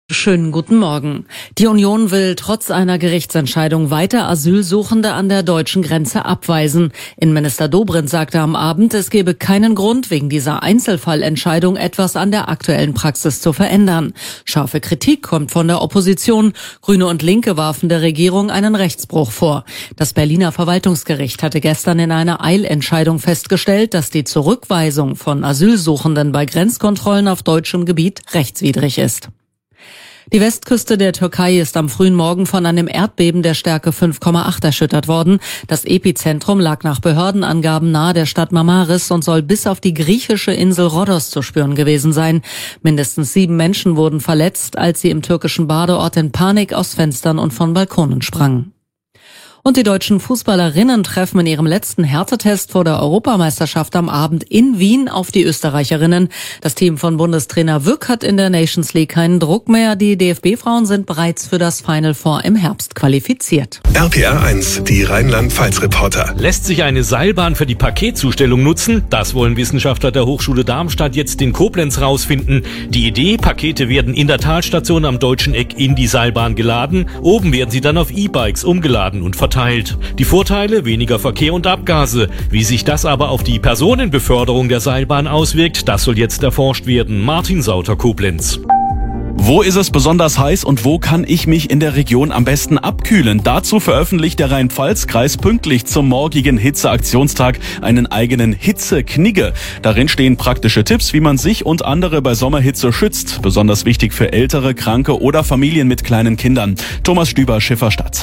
Schönen guten Morgen. Die Union will trotz einer Gerichtsentscheidung weiter Asylsuchende an der deutschen Grenze abweisen. Innenminister Dobrindt sagte am Abend, es gebe keinen Grund, wegen dieser Einzelfallentscheidung etwas an der aktuellen Praxis zu verändern. Scharfe Kritik kommt von der Opposition. Grüne und Linke warfen der Regierung einen Rechtsbruch vor. Das Berliner Verwaltungsgericht hatte gestern in einer Eilentscheidung festgestellt, dass die Zurückweisung von Asylsuchenden bei Grenzkontrollen auf deutschem Gebiet rechtswidrig ist. Die Westküste der Türkei ist am frühen Morgen von einem Erdbeben der Stärke 5,8 erschüttert worden. Das Epizentrum lag nach Behördenangaben nahe der Stadt Marmaris und soll bis auf die griechische Insel Rhodos zu spüren gewesen sein. Mindestens 7 Menschen wurden verletzt, als sie im türkischen Badeort in Panik aus Fenstern und von Balkonen sprangen. Und die deutschen Fußballerinnen treffen in ihrem letzten Härtetest vor der Europameisterschaft am Abend in Wien auf die Österreicherinnen. Das Team von Bundestrainer Wück hat in der Nations League keinen Druck mehr. Die DFB-Frauen sind bereits für das Final Four im Herbst qualifiziert. RPR 1, die Rheinland-Pfalz-Reporter. Lässt sich eine Seilbahn für die Paketzustellung nutzen? Das wollen Wissenschaftler der Hochschule Darmstadt jetzt in Koblenz rausfinden. Die Idee, Pakete werden in der Talstation am Deutschen Eck in die Seilbahn geladen. Oben werden sie dann auf E-Bikes umgeladen und verteilt. Die Vorteile, weniger Verkehr und Abgase. Wie sich das aber auf die Personenbeförderung der Seilbahn auswirkt, das soll jetzt erforscht werden. Martin Sauter, Koblenz. Wo ist es besonders heiß und wo kann ich mich in der Region am besten abkühlen? Dazu veröffentlicht der Rhein-Pfalz-Kreis pünktlich zum morgigen Hitzeaktionstag einen eigenen Hitzeknigge. Darin stehen praktische Tipps, wie man sich und andere bei Sommerhitze schützt. Besonders wichtig für Ältere, Kranke oder Familien mit kleinen Kindern. Thomas Stüber, Schifferstadt.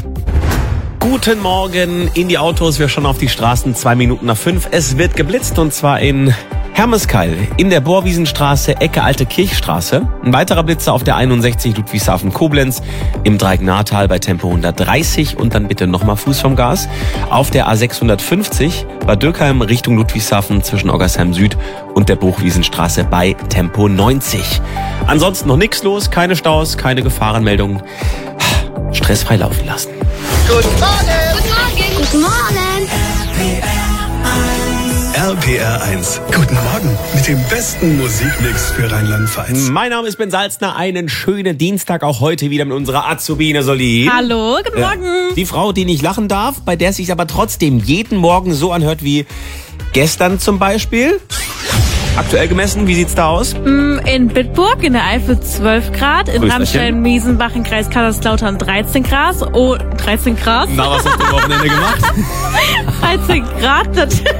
Guten Morgen in die Autos, wir schauen auf die Straßen, 5:02. Es wird geblitzt und zwar in Hermeskeil, in der Borwiesenstraße, Ecke Alte Kirchstraße. Ein weiterer Blitzer auf der 61 Ludwigshafen-Koblenz, im Dreiecknahtal bei Tempo 130 und dann bitte nochmal Fuß vom Gas. Auf der A650 bei Dürkheim Richtung Ludwigshafen zwischen Oggersheim Süd und der Bruchwiesenstraße bei Tempo 90. Ansonsten noch nichts los, keine Staus, keine Gefahrenmeldungen. Stressfrei laufen lassen. Guten Morgen! Guten Morgen! RPR 1, guten Morgen mit dem besten Musikmix für Rheinland-Pfalz. Mein Name ist Ben Salzner, einen schönen Dienstag auch heute wieder mit unserer Azubine Solin. Hallo, guten Morgen. Die Frau, die nicht lachen darf, bei der es sich aber trotzdem jeden Morgen so anhört wie gestern zum Beispiel. Aktuell gemessen, wie sieht's da aus? In Bitburg in der Eifel 12 Grad, in Ramstein-Miesenbach im Kreis Kaiserslautern 13 Grad. Oh, 13 Grad. Na, was hast du am Wochenende gemacht? 13 Grad.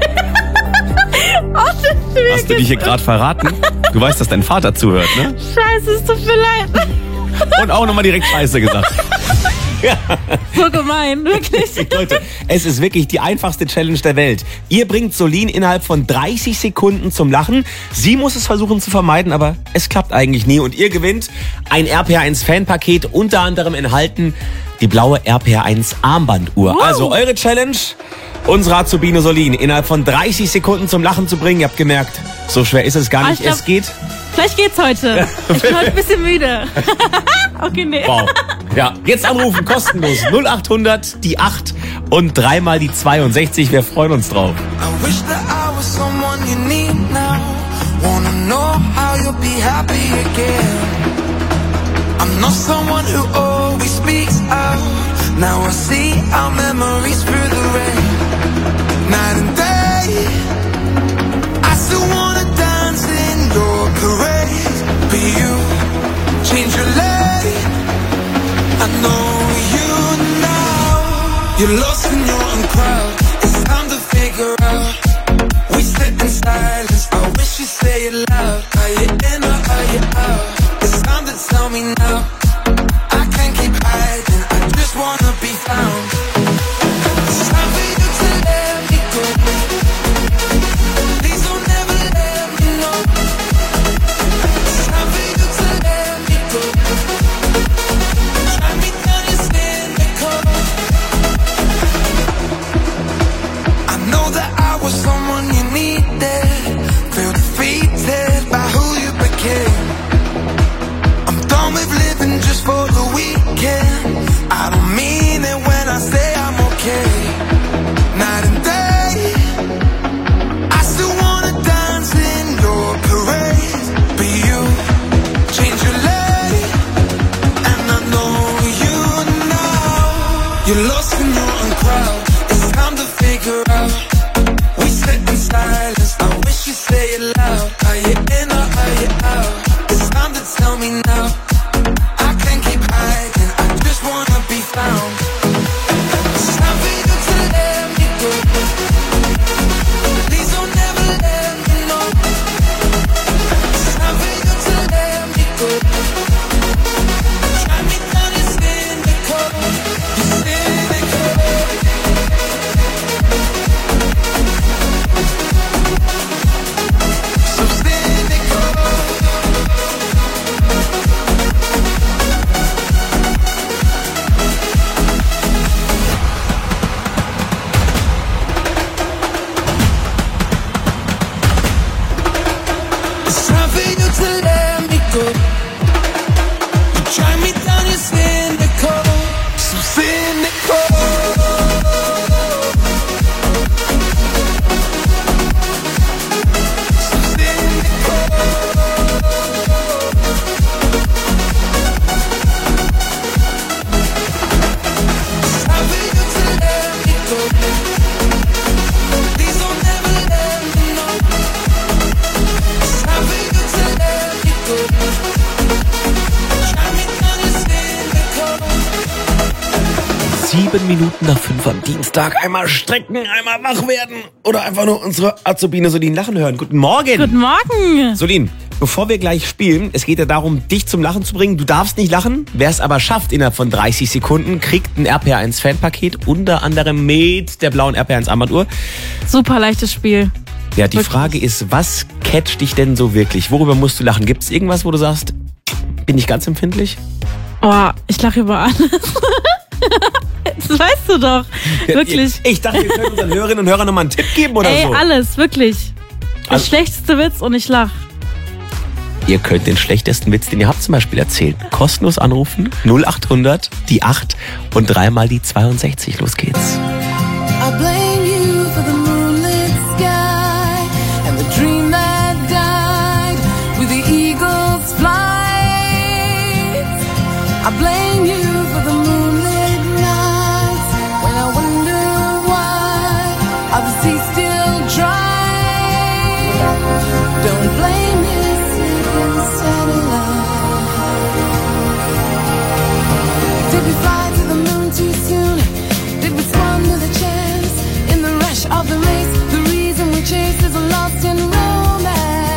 Hast du dich hier gerade verraten? Du weißt, dass dein Vater zuhört, ne? Scheiße, es tut mir leid. Und auch nochmal direkt Scheiße gesagt. Ja. So gemein, wirklich. Leute, es ist wirklich die einfachste Challenge der Welt. Ihr bringt Solin innerhalb von 30 Sekunden zum Lachen. Sie muss es versuchen zu vermeiden, aber es klappt eigentlich nie. Und ihr gewinnt ein RPR1-Fanpaket, unter anderem enthalten die blaue RPR1-Armbanduhr. Wow. Also eure Challenge, unsere Azubine Solin innerhalb von 30 Sekunden zum Lachen zu bringen. Ihr habt gemerkt, so schwer ist es gar nicht. Es geht. Vielleicht geht's heute. Ich bin heute ein bisschen müde. Okay, nee. Wow. Ja, jetzt anrufen, kostenlos. 0800, die 8 und 3 mal die 62. Wir freuen uns drauf. I wish that I was someone you need now. Wanna know how you'll be happy again. I'm not someone who always speaks out. Now I see our memories through the rain. Night and day, I still wanna dance in your parade. But you change your lane. I know you now. You're lost in your own crowd. It's time to figure out. We sit in silence. I wish you'd say it loud. Are you in or are you out? It's time to tell me now. I can't keep hiding. I just wanna be found. It's time for you to let me go. Please don't ever let me know. It's time for you to let me go. Try me down, you're cynical. I know that I was someone you needed. Feel defeated by who you became. I'm done with living just for the weekend. I don't mean it when I say I'm okay. Night and day, I still wanna dance in your parade. But you change your lane. Minuten nach 5 am Dienstag. Einmal strecken, einmal wach werden oder einfach nur unsere Azubine Solin lachen hören. Guten Morgen. Guten Morgen. Solin, bevor wir gleich spielen, es geht ja darum, dich zum Lachen zu bringen. Du darfst nicht lachen. Wer es aber schafft innerhalb von 30 Sekunden, kriegt ein RPR1-Fanpaket, unter anderem mit der blauen RPR1-Armbanduhr. Super leichtes Spiel. Ja, die Frage ist, was catcht dich denn so wirklich? Worüber musst du lachen? Gibt es irgendwas, wo du sagst, bin ich ganz empfindlich? Oh, ich lache über alles. Das weißt du doch. Wirklich. Ich dachte, wir können unseren Hörerinnen und Hörern nochmal einen Tipp geben oder so. Alles, wirklich. Der schlechteste Witz und ich lach. Ihr könnt den schlechtesten Witz, den ihr habt, zum Beispiel erzählen. Kostenlos anrufen, 0800, die 8 und dreimal die 62. Los geht's. I blame you for the moonlit sky and the dream that died with the eagle's flight. I blame you for the moonlit nights when I wonder why are the seas still dry. Don't blame me, sleeping satellite. Did we fly to the moon too soon? Did we squander the chance in the rush of the race? The reason we chase is lost in romance,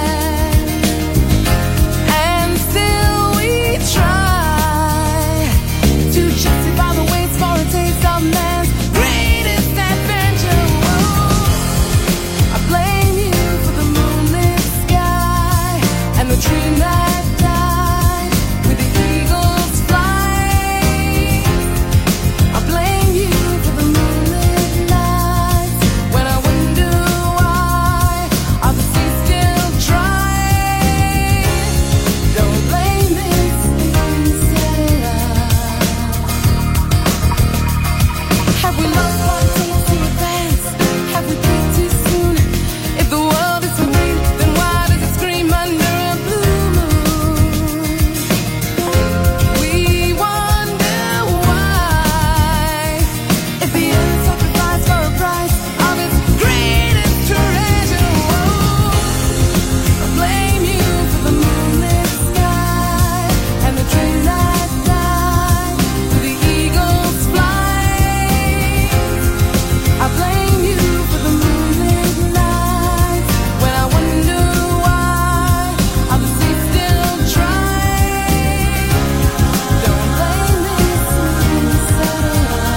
and still we try to justify the waste for a taste of man's greatest adventure. Oh, I blame you for the moonlit sky and the dream that died with the eagle's flight. I blame you for the moonlit nights when I wonder why are the seas still dry. Don't blame this satellite. Have we lost what it takes to advance? Have we peaked too soon? If the world is so green, then why does it scream under a blue moon? We wonder why. If the earth sacrificed for a price of its greatest treasure, I blame you for the moonlit sky and the train that died with the eagle's flight. I blame you for the moonlit nights when I wonder why are the seas still dry. Don't blame this satellite.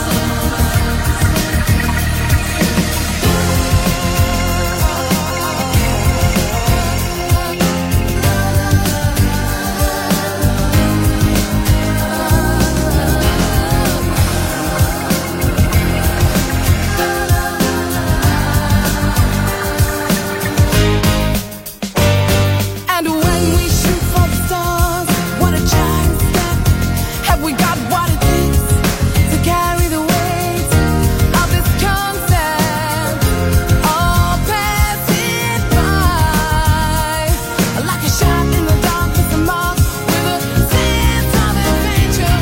And when we shoot for the stars, what a giant step. Have we got what it takes to carry the weight of this concept? All passing by like a shot in the darkness, a mark with a sense of adventure.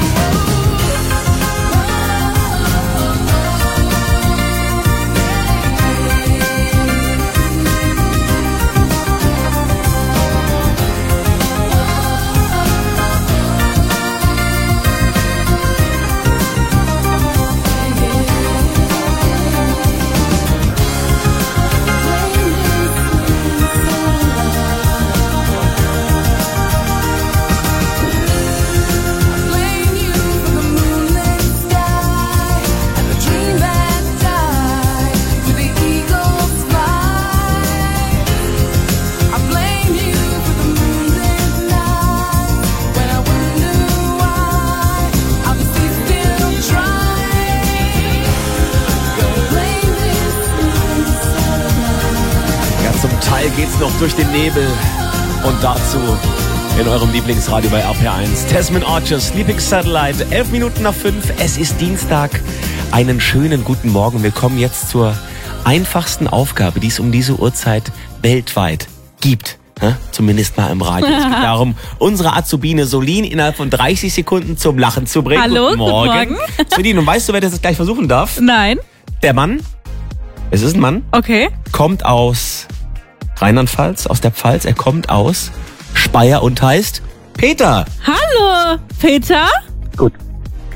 Blame you for the moonlit sky and the dream that died with the eagle's flight. I blame you for the moonlit nights when I wonder why are the seas still dry. Don't blame this satellite. Ja, zum Teil geht's noch durch den Nebel und dazu in eurem Lieblingsradio bei RPR1. Desmond Archer, Sleeping Satellite, 11 Minuten nach 5. Es ist Dienstag. Einen schönen guten Morgen. Wir kommen jetzt zur einfachsten Aufgabe, die es um diese Uhrzeit weltweit gibt. Zumindest mal im Radio. Es geht darum, unsere Azubine Solin innerhalb von 30 Sekunden zum Lachen zu bringen. Hallo, guten Morgen. Solin, und weißt du, wer das jetzt gleich versuchen darf? Nein. Der Mann, es ist ein Mann, Okay. kommt aus Rheinland-Pfalz, aus der Pfalz. Er kommt aus Speyer und heißt Peter. Hallo, Peter.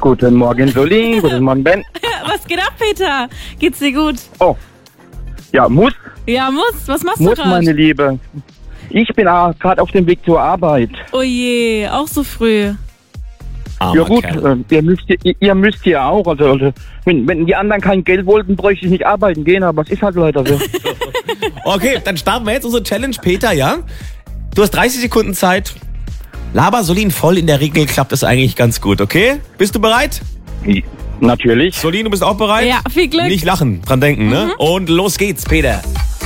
Guten Morgen, Solin. Guten Morgen, Ben. Was geht ab, Peter? Geht's dir gut? Oh, ja, muss. Ja, muss. Was machst du Muss, gerade? meine Liebe. Ich bin gerade auf dem Weg zur Arbeit. Oh je, auch so früh. Armer Ja gut, Kerl. ihr müsst ja auch. Also wenn die anderen kein Geld wollten, bräuchte ich nicht arbeiten gehen, aber es ist halt leider so. Okay, dann starten wir jetzt unsere Challenge, Peter, ja? Du hast 30 Sekunden Zeit. Laber Solin voll, in der Regel klappt es eigentlich ganz gut, okay? Bist du bereit? Natürlich. Solin, du bist auch bereit? Ja, viel Glück. Nicht lachen, dran denken, ne? Und los geht's, Peter.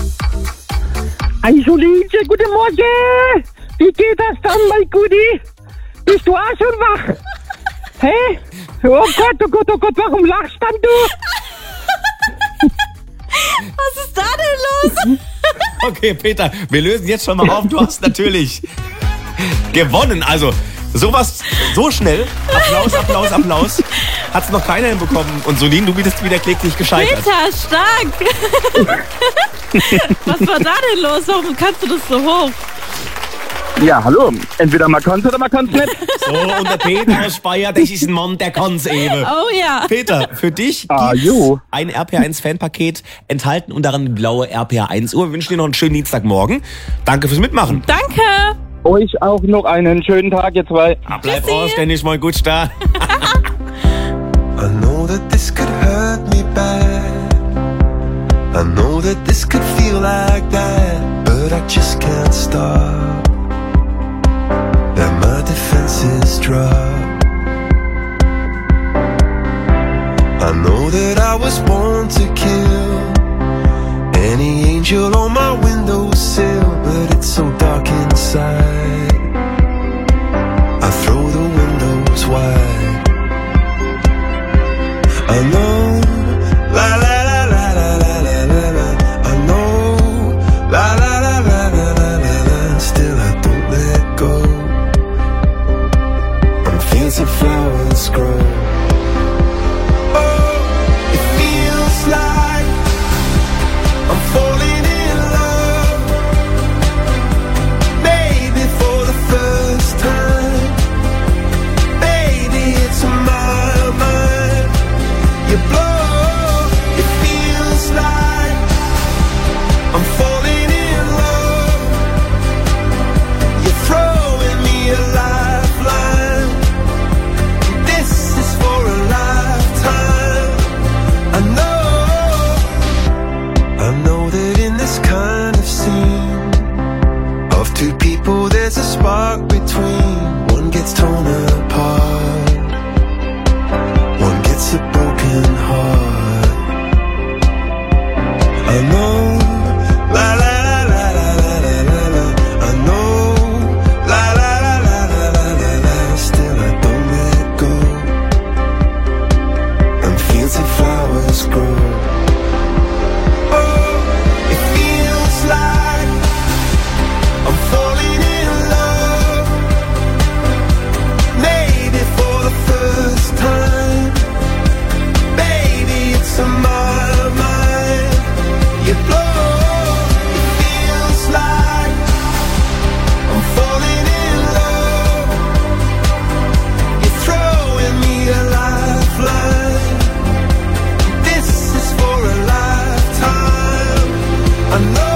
Hey Solinchen, guten Morgen. Wie geht das dann, mein Guti? Bist du auch schon wach? Hä? Oh Gott, warum lachst dann du? Was ist da denn los? Okay, Peter, wir lösen jetzt schon mal auf. Du hast natürlich gewonnen. Also, sowas so schnell. Applaus. Hat's noch keiner hinbekommen. Und Solin, du bist wieder kläglich gescheitert. Peter, stark. Was war da denn los? Warum kannst du das so hoch? Ja, hallo. Entweder man kann's oder man kann's nicht. So, und der Peter aus Speyer, das ist ein Mann, der kann's eben. Oh ja. Peter, für dich jo. ein RPR1-Fanpaket enthalten und darin die blaue RPR1-Uhr. Wir wünschen dir noch einen schönen Dienstagmorgen. Danke fürs Mitmachen. Danke. Euch auch noch einen schönen Tag, ihr zwei. Bleib anständig, mal gut da. I know that this could hurt me bad. I know that this could feel like that, but I just can't stop. That my defenses drop. I know that I was born to kill any angel on my windowsill, but it's so dark inside. I throw the windows wide. I know, la la la la la la la la la. I know, la la la la la la la la. Still I don't let go. And fancy flowers grow. Oh, it feels like I'm falling in love. Maybe for the first time. Baby, it's my mind. You blow, it feels like I'm falling in love. You're throwing me a lifeline. This is for a lifetime. I know that in this kind of scene of two people there's a spark between. One gets torn apart, one gets a broken heart. I know, la la la la la la la la. I know, la la la la la la la la. Still I don't let go. And fancy flowers grow. Oh, it feels like I'm falling in love. Maybe for the first time. Baby, it's on my mind. You blow, it feels like I'm falling in love. You're throwing me a lifeline. This is for a lifetime. I know.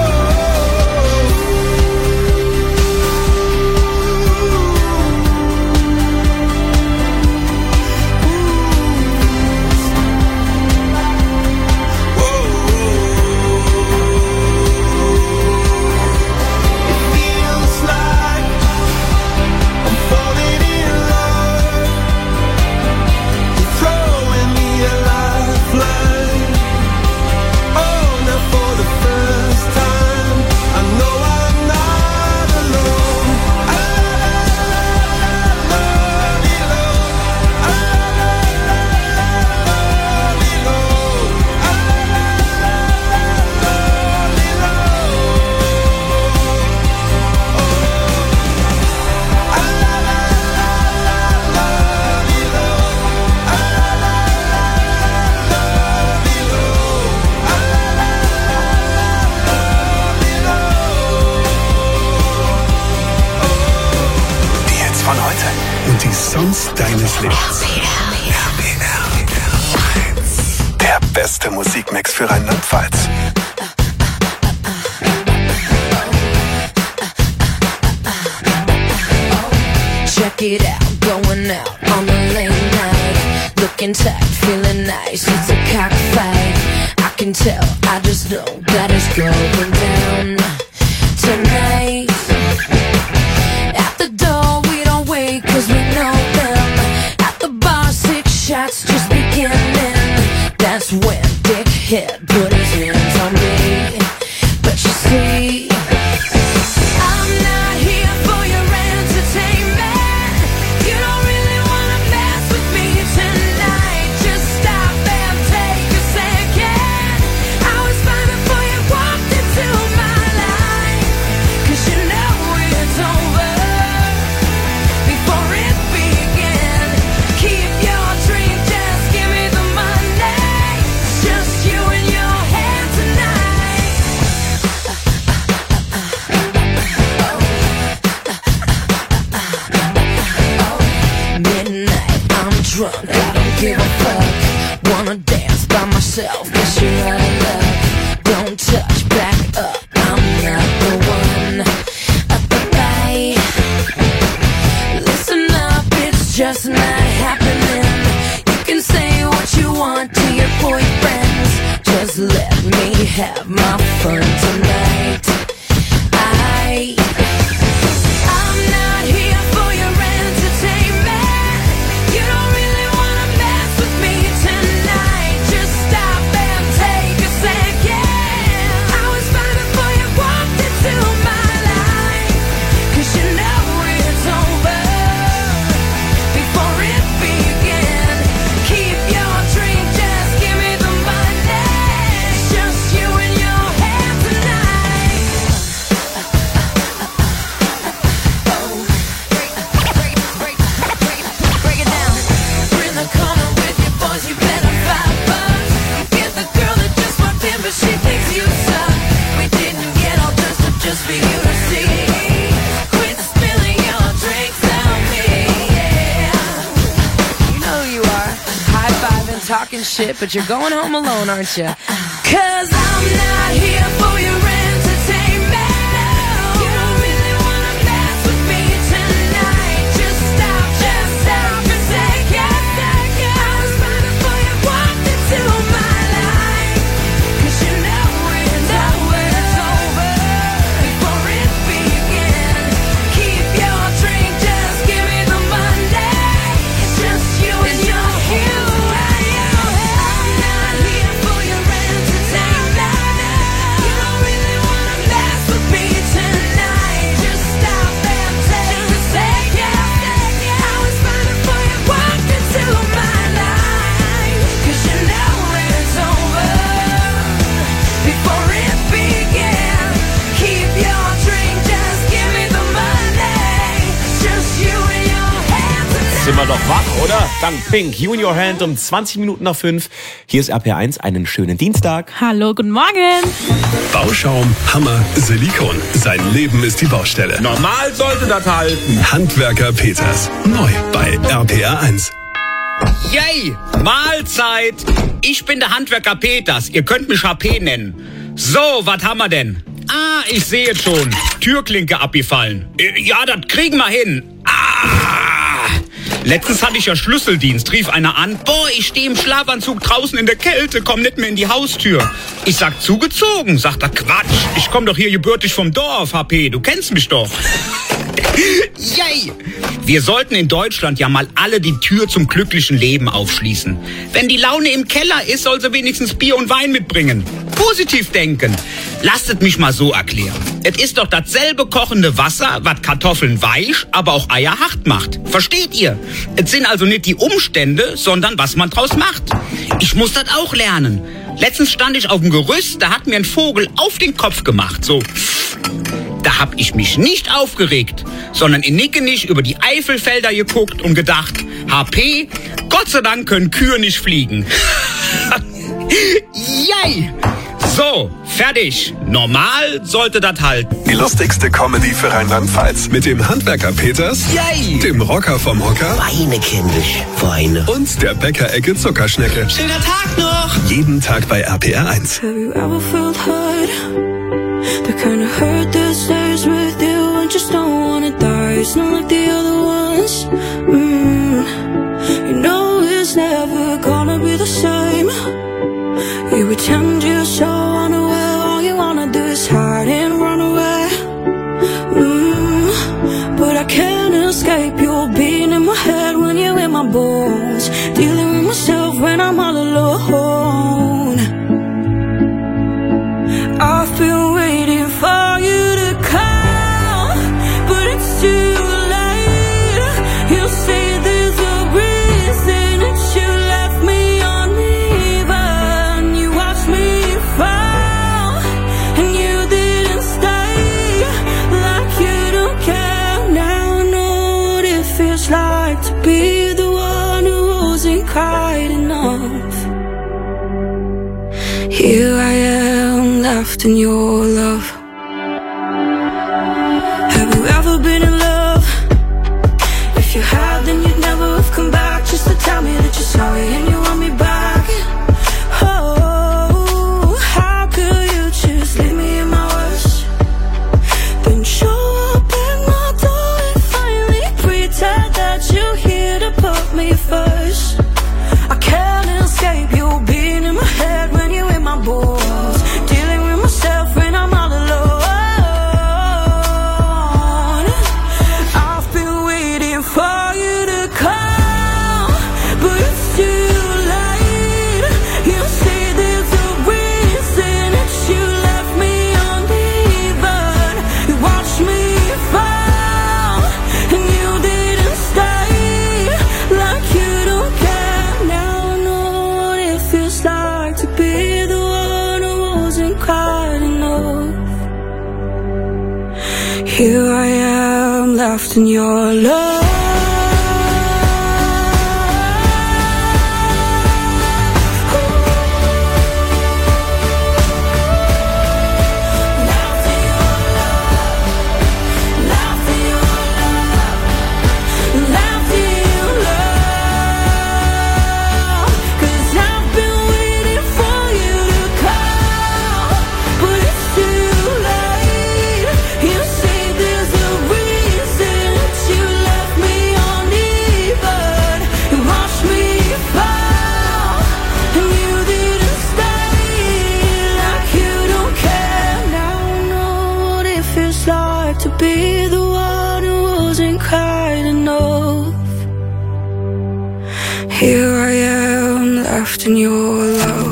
Die Hits von heute und die Songs deines Lebens. beste Musikmix für Rheinland-Pfalz. Check it out, going out on a late night. Looking tight, feeling nice, it's a cockfight. I can tell, I just know that it's going down tonight. At the door, we don't wait, cause we know them. At the bar, 6 shots just beginning. That's when Dickhead put his hands on me. But you see, I'm not here for your entertainment. You don't really wanna mess with me tonight. Just stop and take a second. I was fine before you walked into my life. Cause you know it's over before it began. Keep your drink, just give me the money. It's just you and your hand tonight. Midnight, I'm drunk, I don't give a fuck. Wanna dance by myself, guess you're out of luck. Don't touch, back up, I'm not the one. Bye. Listen up, it's just not happening. You can say what you want to your boyfriends. Just let me have my fun tonight. I'm not here for your entertainment. You don't really wanna mess with me tonight. Just stop and take a second. I was fine before you walked into my life. Cause you know it's over before it began. Keep your drink, just give me the money. It's just you and your hand tonight. Break it down. We're in the corner with your boys, you better vibe up. You get the girl that just walked in, but she thinks you suck. We didn't get all dressed up just for you to see. Quit spilling your drinks on me, yeah. You know who you are, high-fiving, talking shit, but you're going home alone, aren't you? Cause I'm not here for your entertainment. You don't really wanna mess with me tonight. Just stop a second. I was fine before you walked into my life. Cause you know it's over before it began. Keep your drink, just give me the money. It's just you and your hand. I'm not here for your entertainment. You don't really wanna mess with me tonight. Just stop and take a second. I was fine before you walked into my life. Cause you know it's over before it began. Keep your drink, just give me the money. It's just you and your hand tonight. Sind wir doch wach, oder? Dank Pink, You in Your Hand um 20 Minuten nach 5. Hier ist RPR1, einen schönen Dienstag. Hallo, guten Morgen. Bauschaum, Hammer, Silikon. Sein Leben ist die Baustelle. Normal sollte das halten. Handwerker Peters. Neu bei RPR1. Yay! Mahlzeit! Ich bin der Handwerker Peters. Ihr könnt mich HP nennen. So, was haben wir denn? Ah, ich sehe es schon. Türklinke abgefallen. Ja, das kriegen wir hin. Letztens hatte ich ja Schlüsseldienst, rief einer an. Boah, ich stehe im Schlafanzug draußen in der Kälte, komm nicht mehr in die Haustür. Ich sag, zugezogen. Sagt er, Quatsch, ich komm doch hier gebürtig vom Dorf, HP, du kennst mich doch. Yay! Wir sollten in Deutschland ja mal alle die Tür zum glücklichen Leben aufschließen. Wenn die Laune im Keller ist, soll sie wenigstens Bier und Wein mitbringen. Positiv denken. Lasst es mich mal so erklären. Es ist doch dasselbe kochende Wasser, was Kartoffeln weich, aber auch Eier hart macht. Versteht ihr? Es sind also nicht die Umstände, sondern was man draus macht. Ich muss das auch lernen. Letztens stand ich auf dem Gerüst, da hat mir ein Vogel auf den Kopf gemacht. So. Da hab ich mich nicht aufgeregt, sondern in Nickenich über die Eifelfelder geguckt und gedacht, HP, Gott sei Dank können Kühe nicht fliegen. Yay! So, fertig. Normal sollte das halten. Die lustigste Comedy für Rheinland-Pfalz. Mit dem Handwerker Peters, Yay! dem Rocker vom Hocker Weine kenn ich, Weine. und der Bäckerecke Zuckerschnecke. Schöner Tag noch! Jeden Tag bei RPR 1. Have you ever felt hurt? The kind of hurt that stays with you and just don't wanna die. It's not like the other ones. You know it's never gonna be the same. You pretend you're so unaware. All you wanna do is hide and run away. But I can't escape your being in my head when you're in my bones. Dealing with myself when I'm all alone. I've been waiting for you to come, but it's too late. You say there's a reason that you left me uneven. You watched me fall, and you didn't stay. Like you don't care. Now I know what it feels like to be the one who wasn't quite enough. Here I am, left in your love. Have you ever been in love? If you have, then you'd never have come back just to tell me that you're sorry and you want me back. Oh, how could you just leave me in my worst? Then show up at my door and finally pretend that you're here to put me first. I can't escape you being in my head when you're in my balls. Dealing with myself when I'm all alone. I've been waiting for you to come, but it's too late. You say there's a reason that you left me uneven. You watched me fall, and you didn't stay. Like you don't care. Now I know what it feels like to be the one who wasn't quite enough. Here I am, left in your love. To be the one who wasn't quite enough. Here I am, left in your love.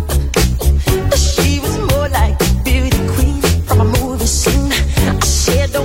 She was more like a beauty queen from a movie scene. I shared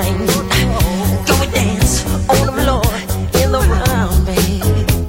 mind. Go and dance on the floor in the round, babe.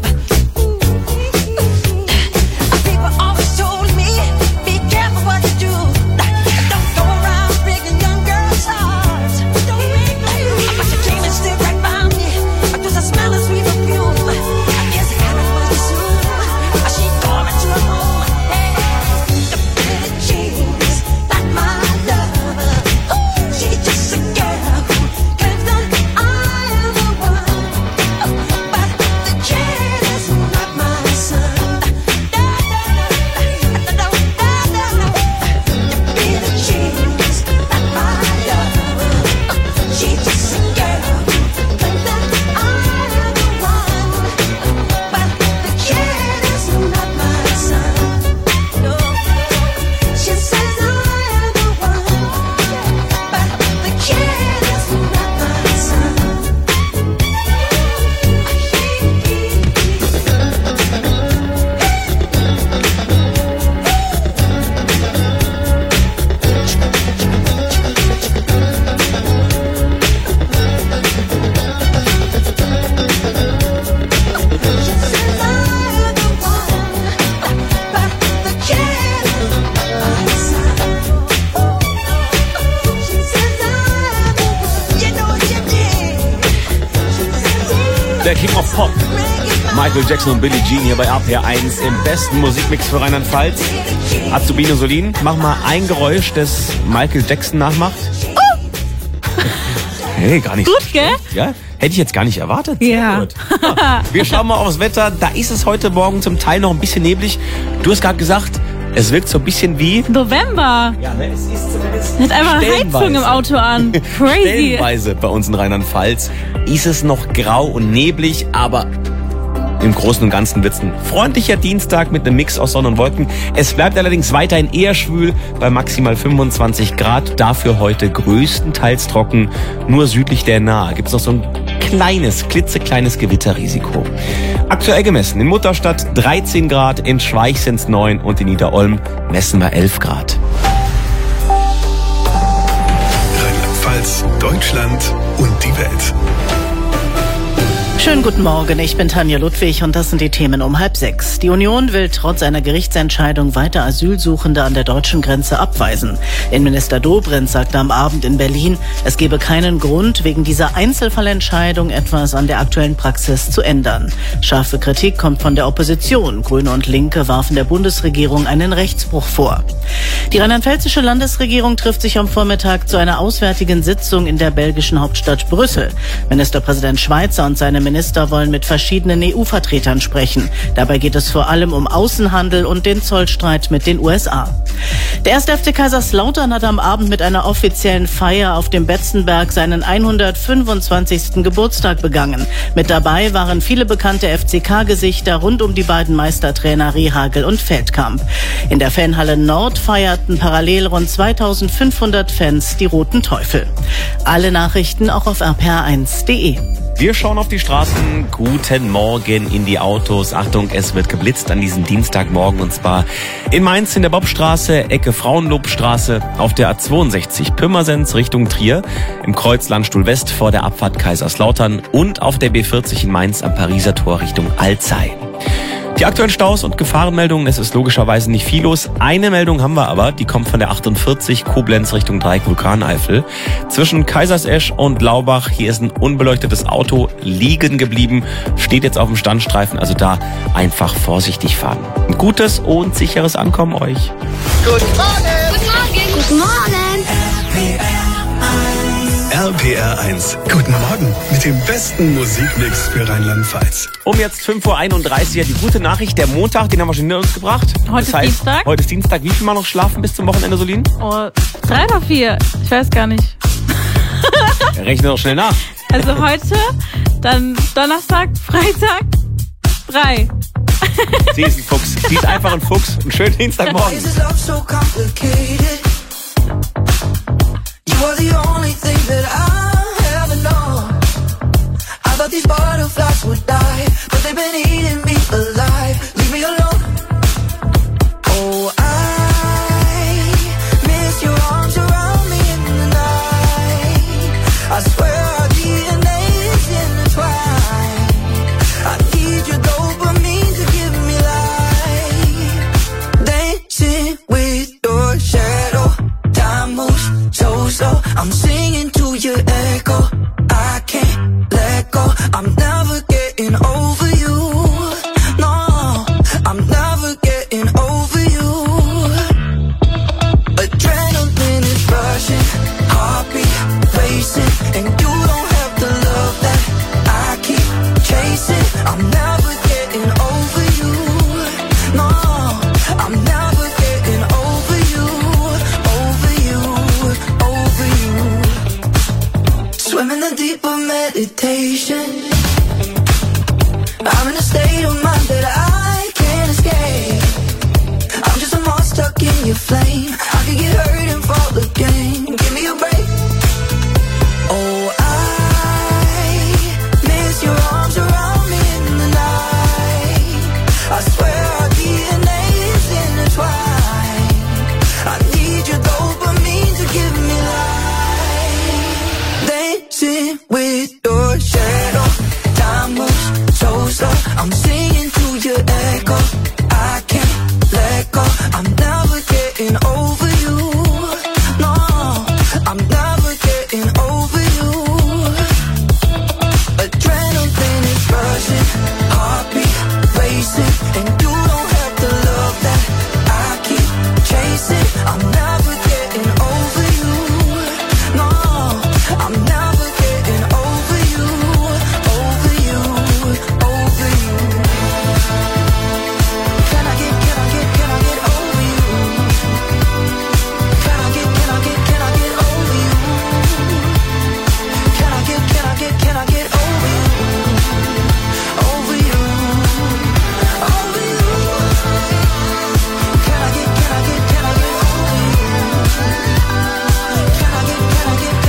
People always told me, be careful what you do. Don't go around breaking young girls' hearts. Don't make me. But you came and stood right by me. Just a smell of sweet perfume. I guess it happened much too soon. She tore me to a home. Hey, the pretty jeans, not my love. She's just a girl who claims that I am the one. But the kid is not my son. The pretty jeans, not my love. She's just a girl who claims that I am the one. But the kid is not my son. No, she says I am the one. But the kid is not my son. Der King of Pop. Michael Jackson und Billie Jean hier bei RPR1 im besten Musikmix für Rheinland-Pfalz. Azubine Solin, mach mal ein Geräusch, das Michael Jackson nachmacht. Hey, gar nicht. Gut, gell? Ja, hätte ich jetzt gar nicht erwartet. Ja. Gut. Ja. Wir schauen mal aufs Wetter. Da ist es heute Morgen zum Teil noch ein bisschen neblig. Du hast gerade gesagt, es wirkt so ein bisschen wie... November. Ja, ne, es ist zumindest... Mit einfach Heizung im Auto an. Crazy. Stellenweise bei uns in Rheinland-Pfalz ist es noch grau und neblig, aber im Großen und Ganzen wird's ein freundlicher Dienstag mit einem Mix aus Sonne und Wolken. Es bleibt allerdings weiterhin eher schwül bei maximal 25 Grad. Dafür heute größtenteils trocken. Nur südlich der Nahe gibt's noch so ein klitzekleines Gewitterrisiko. Aktuell gemessen in Mutterstadt 13 Grad, in Schweich sind's 9 und in Niederolm messen wir 11 Grad. Rheinland-Pfalz, Deutschland und die Welt. Schönen guten Morgen, ich bin Tanja Ludwig und das sind die Themen um 5:30. Die Union will trotz einer Gerichtsentscheidung weiter Asylsuchende an der deutschen Grenze abweisen. Innenminister Dobrindt sagte am Abend in Berlin, es gebe keinen Grund, wegen dieser Einzelfallentscheidung etwas an der aktuellen Praxis zu ändern. Scharfe Kritik kommt von der Opposition. Grüne und Linke warfen der Bundesregierung einen Rechtsbruch vor. Die rheinland-pfälzische Landesregierung trifft sich am Vormittag zu einer auswärtigen Sitzung in der belgischen Hauptstadt Brüssel. Ministerpräsident Schweizer und seine Minister wollen mit verschiedenen EU-Vertretern sprechen. Dabei geht es vor allem um Außenhandel und den Zollstreit mit den USA. Der 1. FC Kaiserslautern hat am Abend mit einer offiziellen Feier auf dem Betzenberg seinen 125. Geburtstag begangen. Mit dabei waren viele bekannte FCK-Gesichter rund um die beiden Meistertrainer Rehagel und Feldkamp. In der Fanhalle Nord feierten parallel rund 2500 Fans die Roten Teufel. Alle Nachrichten auch auf rpr1.de. Wir schauen auf die Straßen. Guten Morgen in die Autos. Achtung, es wird geblitzt an diesem Dienstagmorgen und zwar in Mainz in der Bobstraße, Ecke Frauenlobstraße, auf der A62 Pirmasens Richtung Trier, im Kreuz Landstuhl West vor der Abfahrt Kaiserslautern und auf der B40 in Mainz am Pariser Tor Richtung Alzey. Die aktuellen Staus und Gefahrenmeldungen, es ist logischerweise nicht viel los. Eine Meldung haben wir aber, die kommt von der 48 Koblenz Richtung Dreieck Vulkaneifel. Zwischen Kaisersesch und Laubach, hier ist ein unbeleuctetes Auto liegen geblieben, steht jetzt auf dem Standstreifen, also da einfach vorsichtig fahren. Ein gutes und sicheres Ankommen euch. Guten Morgen! Guten Morgen! Guten Morgen! RPR1, guten Morgen mit dem besten Musikmix für Rheinland-Pfalz. Um jetzt 5:31 Uhr, die gute Nachricht, der Montag, den haben wir schon hinter uns gebracht. Heute ist Dienstag. Heute ist Dienstag. Wie viel mal noch schlafen bis zum Wochenende, Solin? Oh, 3 oder 4? Ich weiß gar nicht. Rechne doch schnell nach. Also heute, dann Donnerstag, Freitag, 3. Sie ist ein Fuchs. Sie ist einfach ein Fuchs. Einen schönen Dienstagmorgen. You are the only thing that I ever know. I thought these butterflies would die, but they've been eating me alive. Leave me alone. Oh, I miss your arms around me in the night. I racing, and you don't have the love that I keep chasing. I'm never getting over you. No, I'm never getting over you, over you, over you. Swimming in deeper meditation. I'm in a state of mind that I can't escape. I'm just a moth stuck in your flame. I could get hurt and fall again. Give me a break. Oh, I miss your arms around me in the night. I swear our DNA is intertwined. I need your dopamine to give me life. Dancing with your shadow. Time moves so slow. I'm singing to your echo. I can't let go. I'm never getting over you. No, I'm never getting over you. Adrenaline is rushing, heartbeat racing, and you don't have the love that I keep chasing. I'm never getting over you. No, I'm never getting over you, over you, over you. Can I get over you? Can I get over you? Can I get over you? Can I get over you? Over you, over you. Can I get over you? Can I get over you? Can I get over you?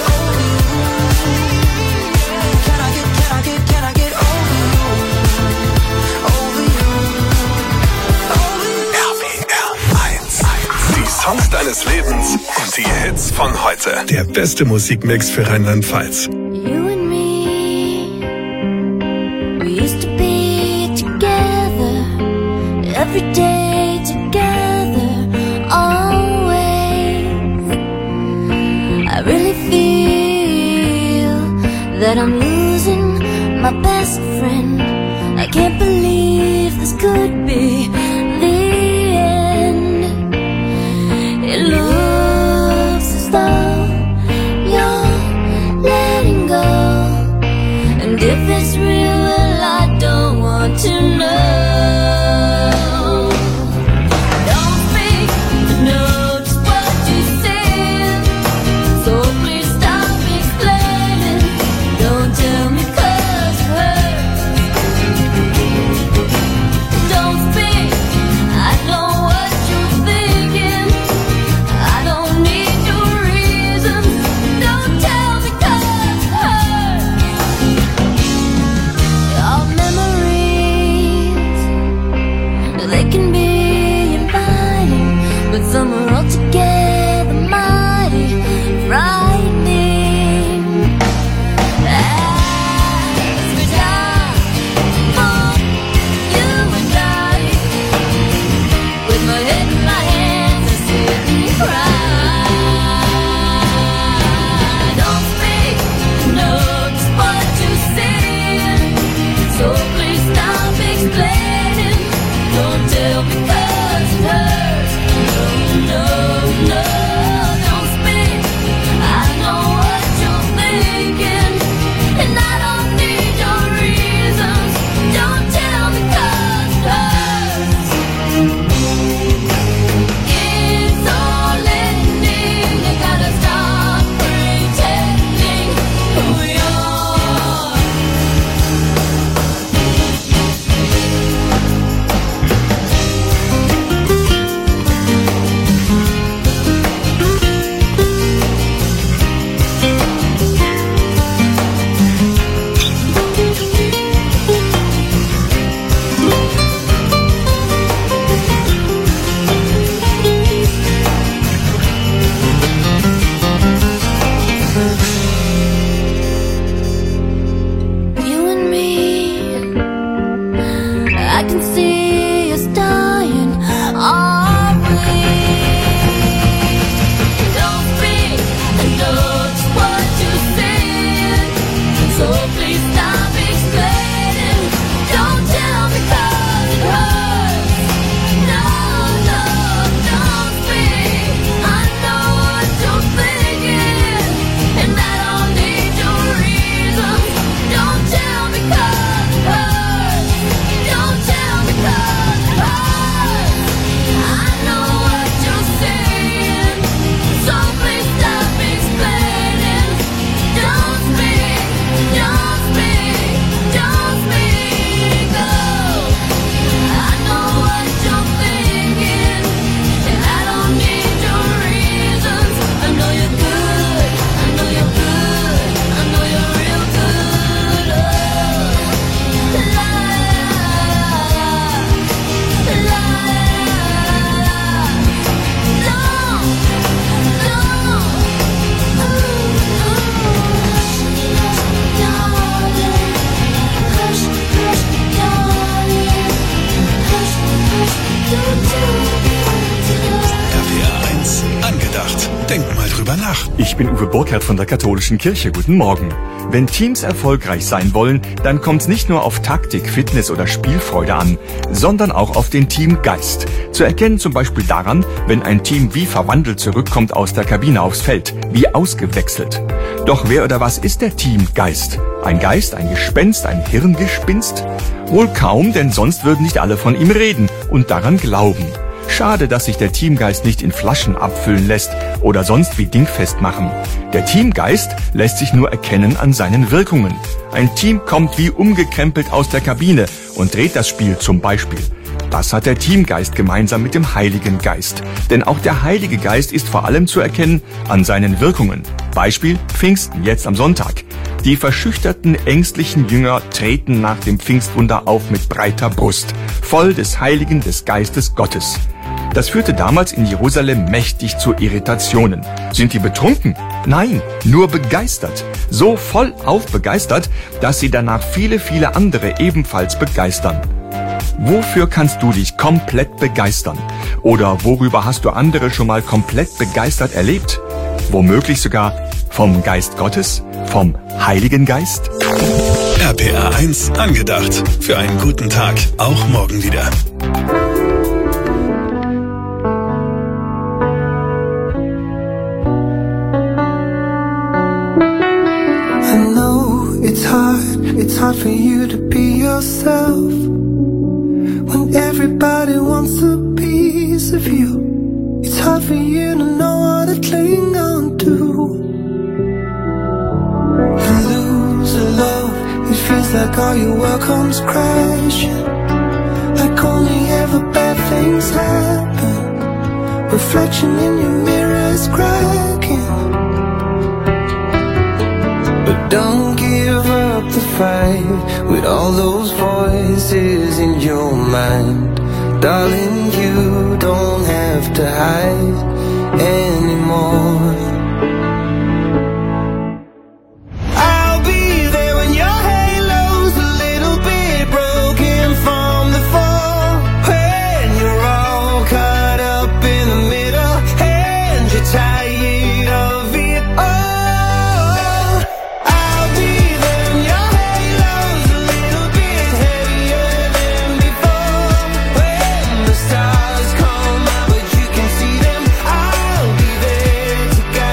Can I get over you? Over you, over you. RPR 1. Die Songs deines Lebens und die Hits von heute. Der beste Musikmix für Rheinland-Pfalz. You and me, we used to be together, every day together, always. I really feel that I'm losing my best friend. I can't believe this could be the end. It looks as though you're letting go, and if it's real, well, I don't want to know. Don't think I know just what you said, so please stop explaining. Don't tell me 'cause it hurts. Don't think I know what you're thinking. I don't need to read Ich bin Uwe Burkhardt von der Katholischen Kirche. Guten Morgen. Wenn Teams erfolgreich sein wollen, dann kommt es nicht nur auf Taktik, Fitness oder Spielfreude an, sondern auch auf den Teamgeist. Zu erkennen zum Beispiel daran, wenn ein Team wie verwandelt zurückkommt aus der Kabine aufs Feld, wie ausgewechselt. Doch wer oder was ist der Teamgeist? Ein Geist, ein Gespenst, ein Hirngespinst? Wohl kaum, denn sonst würden nicht alle von ihm reden und daran glauben. Schade, dass sich der Teamgeist nicht in Flaschen abfüllen lässt oder sonst wie dingfest machen. Der Teamgeist lässt sich nur erkennen an seinen Wirkungen. Ein Team kommt wie umgekrempelt aus der Kabine und dreht das Spiel zum Beispiel. Das hat der Teamgeist gemeinsam mit dem Heiligen Geist. Denn auch der Heilige Geist ist vor allem zu erkennen an seinen Wirkungen. Beispiel Pfingsten, jetzt am Sonntag. Die verschüchterten, ängstlichen Jünger treten nach dem Pfingstwunder auf mit breiter Brust, voll des Heiligen, des Geistes Gottes. Das führte damals in Jerusalem mächtig zu Irritationen. Sind die betrunken? Nein, nur begeistert. So vollauf begeistert, dass sie danach viele andere ebenfalls begeistern. Wofür kannst du dich komplett begeistern? Oder worüber hast du andere schon mal komplett begeistert erlebt? Womöglich sogar vom Geist Gottes? Vom Heiligen Geist? RPR 1 angedacht. Für einen guten Tag. Auch morgen wieder. It's hard for you to be yourself when everybody wants a piece of you. It's hard for you to know what to cling on to. You lose a love, it feels like all your world comes crashing, like only ever bad things happen. Reflection in your mirror is cracking, but don't give up the fight with all those voices in your mind. Darling, you don't have to hide anymore. I'll be there when your halo's a little bit broken from the fall, when you're all caught up in the middle and you're tired of it all. Stars come out, but you can see them. I'll be there to guide.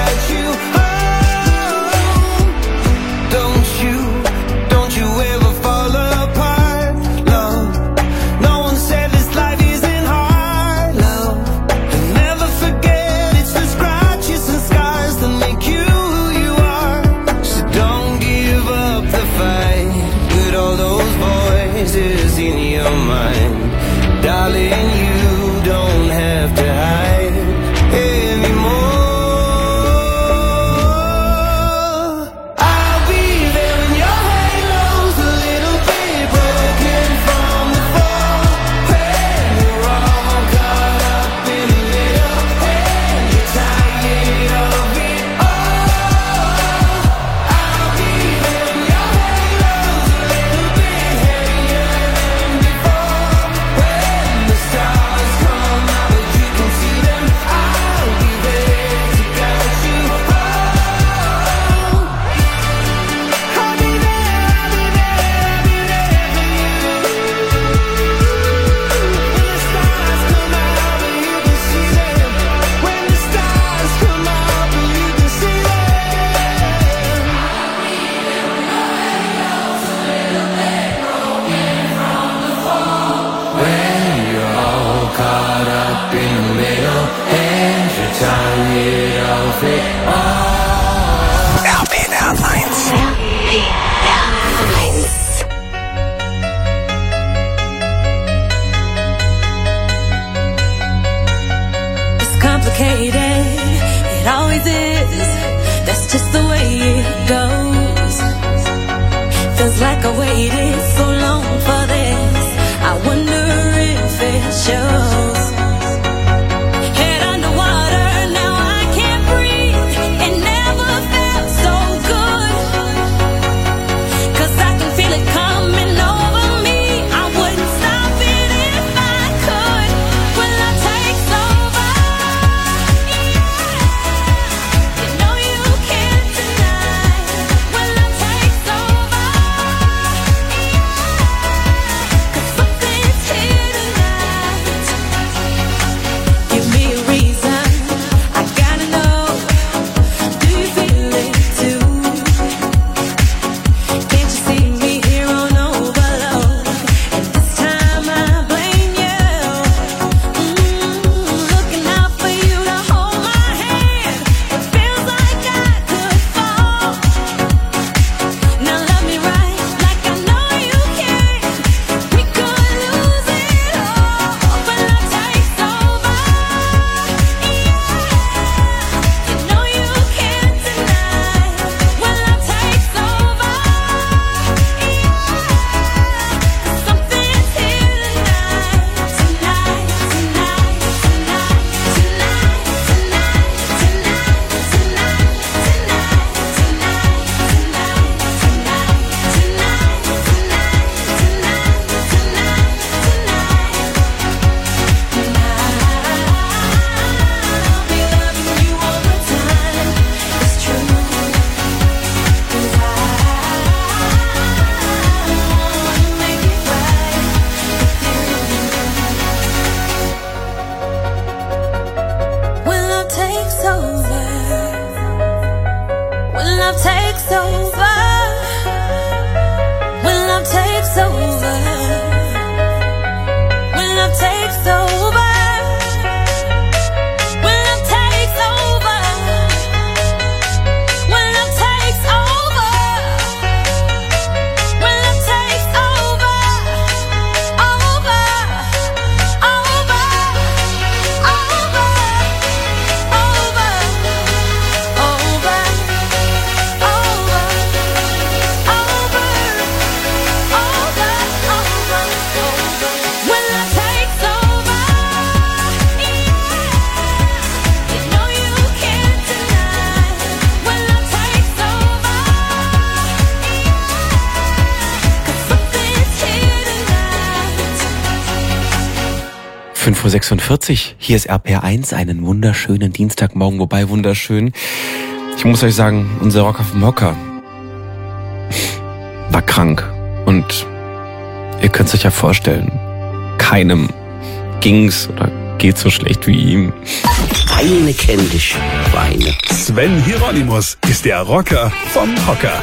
5:46 Uhr. Hier ist RPR1. Einen wunderschönen Dienstagmorgen. Wobei wunderschön. Ich muss euch sagen, unser Rocker vom Hocker war krank. Und ihr könnt es euch ja vorstellen, keinem ging's oder geht so schlecht wie ihm. Weine kenn dich, Weine. Sven Hieronymus ist der Rocker vom Hocker.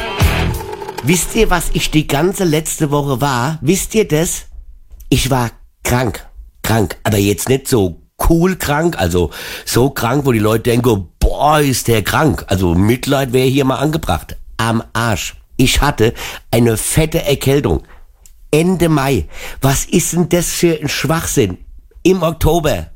Wisst ihr, was ich die ganze letzte Woche war? Wisst ihr das? Ich war krank. Aber jetzt nicht so cool krank, also so krank, wo die Leute denken, boah, ist der krank. Also Mitleid wäre hier mal angebracht. Am Arsch. Ich hatte eine fette Erkältung. Ende Mai. Was ist denn das für ein Schwachsinn? Im Oktober,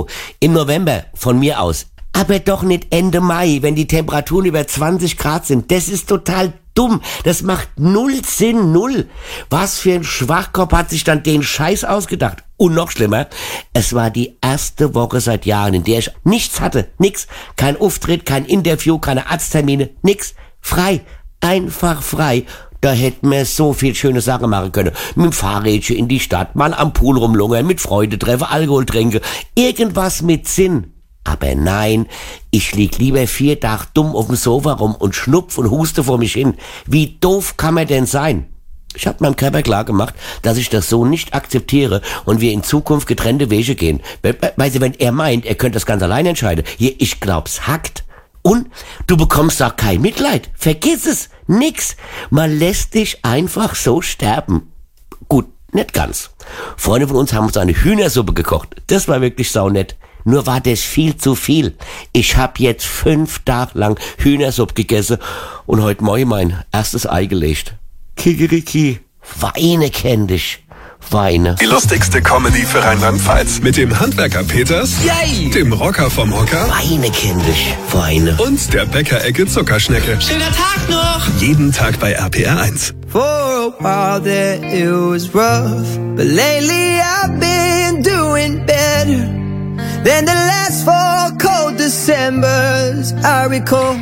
im November von mir aus. Aber doch nicht Ende Mai, wenn die Temperaturen über 20 Grad sind. Das ist total dumm. Das macht null Sinn, null. Was für ein Schwachkopf hat sich dann den Scheiß ausgedacht? Und noch schlimmer, es war die erste Woche seit Jahren, in der ich nichts hatte. Nix. Kein Auftritt, kein Interview, keine Arzttermine, nix. Frei. Einfach frei. Da hätten wir so viel schöne Sachen machen können. Mit dem Fahrrädchen in die Stadt, mal am Pool rumlungern, mit Freude treffen, Alkohol trinken. Irgendwas mit Sinn. Aber nein, ich lieg lieber 4 Tage dumm auf dem Sofa rum und schnupf und huste vor mich hin. Wie doof kann man denn sein? Ich hab meinem Körper klar gemacht, dass ich das so nicht akzeptiere und wir in Zukunft getrennte Wege gehen. Weißt du, wenn er meint, er könnte das ganz allein entscheiden. Hier, ich glaub's hackt. Und du bekommst auch kein Mitleid. Vergiss es. Nix. Man lässt dich einfach so sterben. Gut, nicht ganz. Freunde von uns haben uns eine Hühnersuppe gekocht. Das war wirklich saunett. Nur war das viel zu viel. Ich hab jetzt 5 Tage lang Hühnersuppe gegessen und heute Morgen mein erstes Ei gelegt. Kikeriki. Weine kenn dich. Weine. Die lustigste Comedy für Rheinland-Pfalz. Mit dem Handwerker Peters, Yay. dem Rocker vom Hocker Weine kenn dich. Weine. und der Bäckerecke Zuckerschnecke. Schöner Tag noch! Jeden Tag bei RPR1. For a while there it was rough, but lately I've been doing better than the last 4 cold Decembers I recall.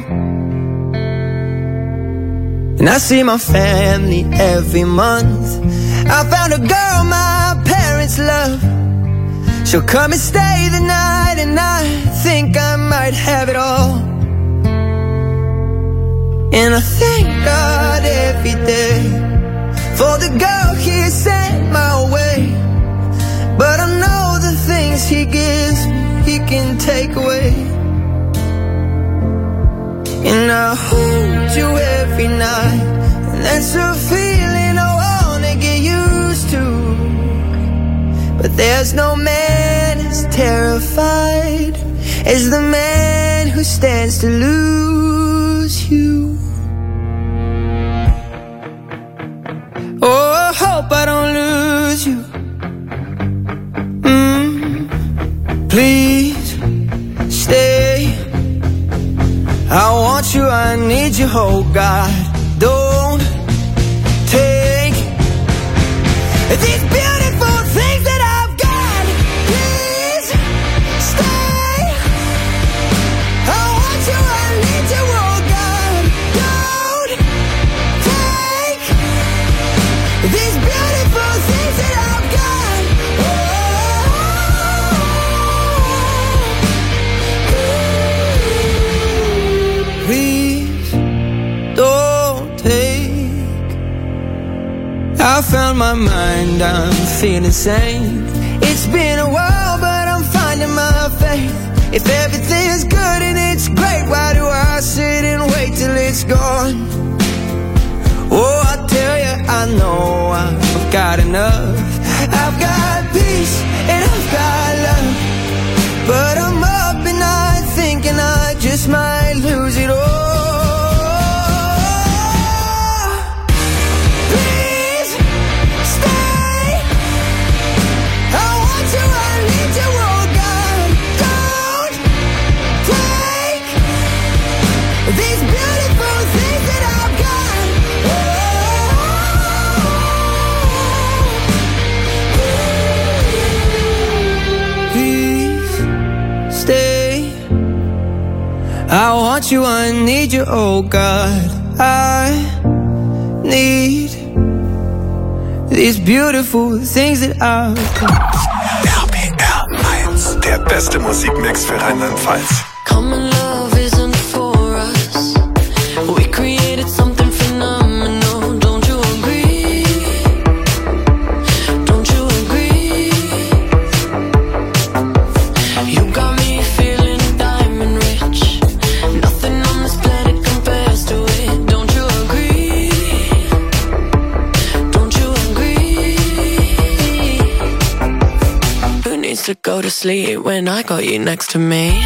And I see my family every month. I found a girl my parents love. She'll come and stay the night, and I think I might have it all. And I thank God every day for the girl He sent my way. But I know the things He gives me, He can take away. And I hold you every night, and that's a feeling I wanna get used to. But there's no man as terrified as the man who stands to lose you. Oh, I hope I don't lose you. Please stay. I want you, I need you, oh God. Don't take these beautiful things that I've got. Please stay. I want you, I need you, oh God. Don't take these beautiful things that I've got. Please don't take. I found my mind, I'm feeling sane. It's been a while, but I'm finding my faith. If everything's good and it's great, why do I sit and wait till it's gone? Oh, I tell you, I know I've got enough. I've got peace and I've got love. But I'm up and I'm thinking I just might lose it all. Please stay. I want you, I need you, oh God. Don't take these beautiful things that I've got. Please stay. I want you, I need you, oh God. I need these beautiful things that I've got. RPR Der beste Musikmix für Rheinland-Pfalz. Common love isn't for us. We created something phenomenal. Don't you agree? Don't you agree? You got me feeling diamond rich. Nothing on this planet compares to it. Don't you agree? Don't you agree? Who needs to go to sleep when I got you next to me?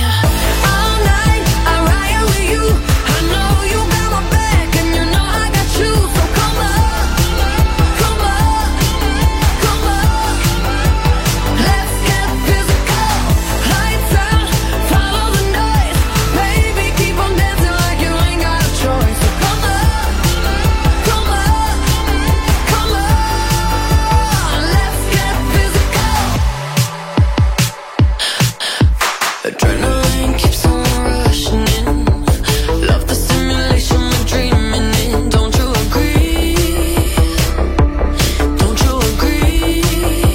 Adrenaline keeps on rushing in. Love the simulation we're dreaming in. Don't you agree? Don't you agree?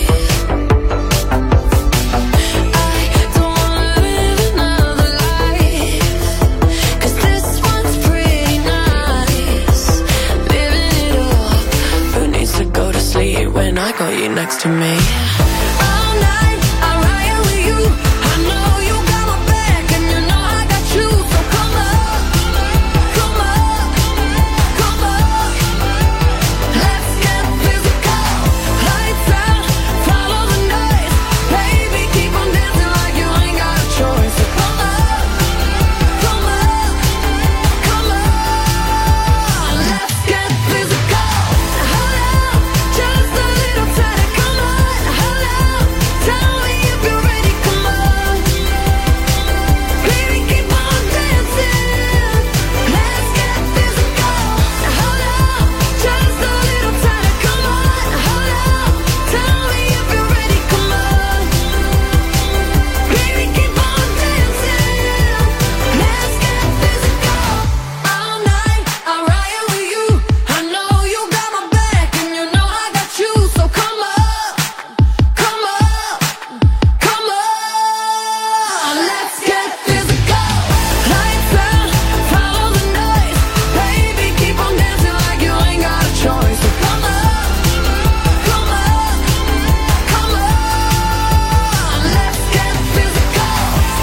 I don't wanna live another life, 'cause this one's pretty nice. Living it up. Who needs to go to sleep when I got you next to me? All night I ride with you. I know you got my back and you know I got you. So come up, come up, come up. Let's get physical. Lights out, follow the noise. Baby, keep on dancing like you ain't got a choice. So come up, come up, come up. Let's get physical. Hold up, just a little tighter. Come on, hold up. Tell me if you're ready. Come on, baby, keep on dancing. Let's get physical. Hold up, just a little tighter. Come on, hold up. Tell me if you're ready. Come on, baby, keep on dancing. Let's get physical. All night I ride with you. I know you got my back and you know I got you. So come up, come up, come on. Let's get physical. Lights out, follow the noise. Baby, keep on dancing like you ain't got a choice. So come up, come up, come on. Let's get physical.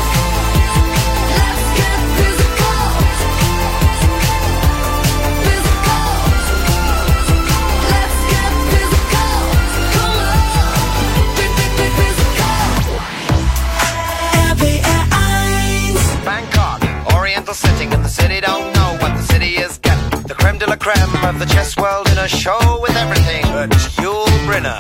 Let's get physical. Physical. Let's get physical. Come on. Physical. Bangkok, oriental setting, and the city don't know what the city is getting. The creme de la creme of the chess world in a show with everything but Yul Brynner.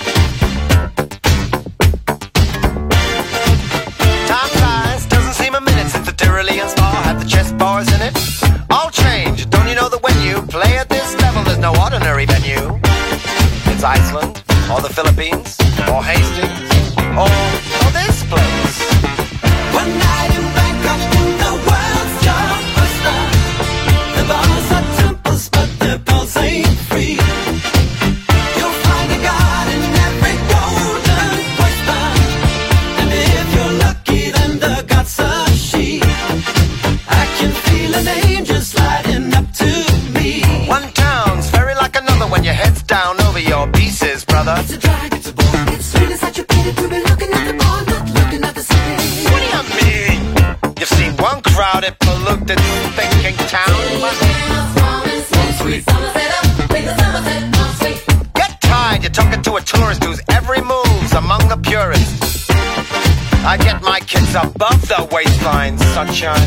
Time flies, doesn't seem a minute since the Tyrolean spa had the chess bars in it. All change, don't you know that when you play at this level, there's no ordinary venue? It's Iceland, or the Philippines, or Hastings, or this place. One night in Bangkok, the world's your oyster. The bars are temples, but their pulse ain't free. You'll find a god in every golden oyster. And if you're lucky, then the god's a she. I can feel an angel sliding up to me. One town's very like another when your head's down over your pieces, brother. It's a drag, it's a bore, it's sweet as such a pity to be looking at the bar, not looking at the city. What do you mean? You've seen one crowded, polluted, thinking town. Get tired, you're talking to a tourist whose every move's among the purists. I get my kids above the waistline, sunshine.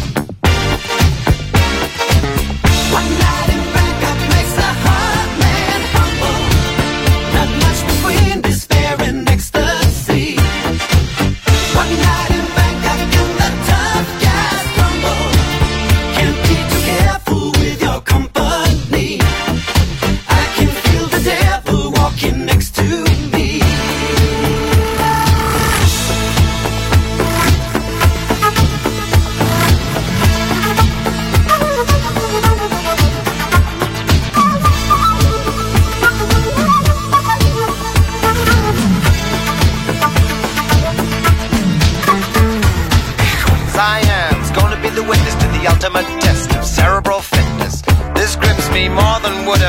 One night in Bangkok makes the heart man humble. Not much between despair and ecstasy. One night in Bangkok and the tough guys crumble. Can't be too careful with your company. I can feel the devil walking next to me.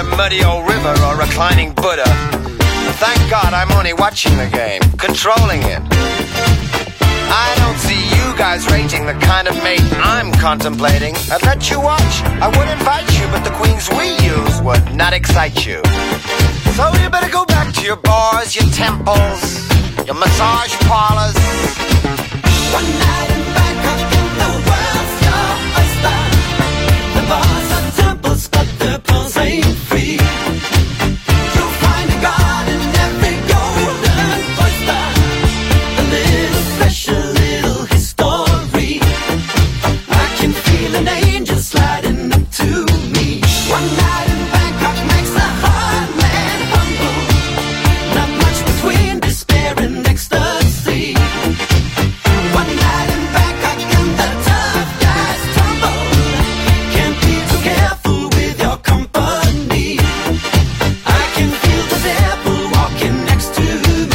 muddy old river or reclining Buddha. Thank God I'm only watching the game, controlling it. I don't see you guys rating the kind of mate I'm contemplating. I'd let you watch, I would invite you, but the queens we use would not excite you. So you better go back to your bars, your temples, your massage parlors. One night in Bangkok and the world's your oyster. The bars are temples, but the pearls ain't free. You'll find a god in every golden oyster. A little special little history. I can feel an angel sliding up to me. One night in Bangkok makes a hard man humble. Not much between despair and ecstasy. One night in Bangkok and the tough guys tumble. Can't be too careful with your company. I can feel the devil walking next to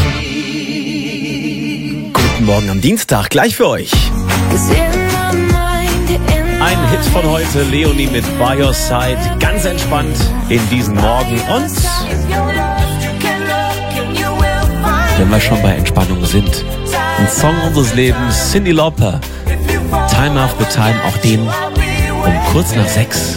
me. Guten Morgen am Dienstag, gleich für euch. Ein Hit von heute, Leonie mit By Your Side, ganz entspannt in diesen Morgen. Und wenn wir schon bei Entspannung sind, ein Song unseres Lebens, Cyndi Lauper, Time After Time, auch den um kurz nach 6.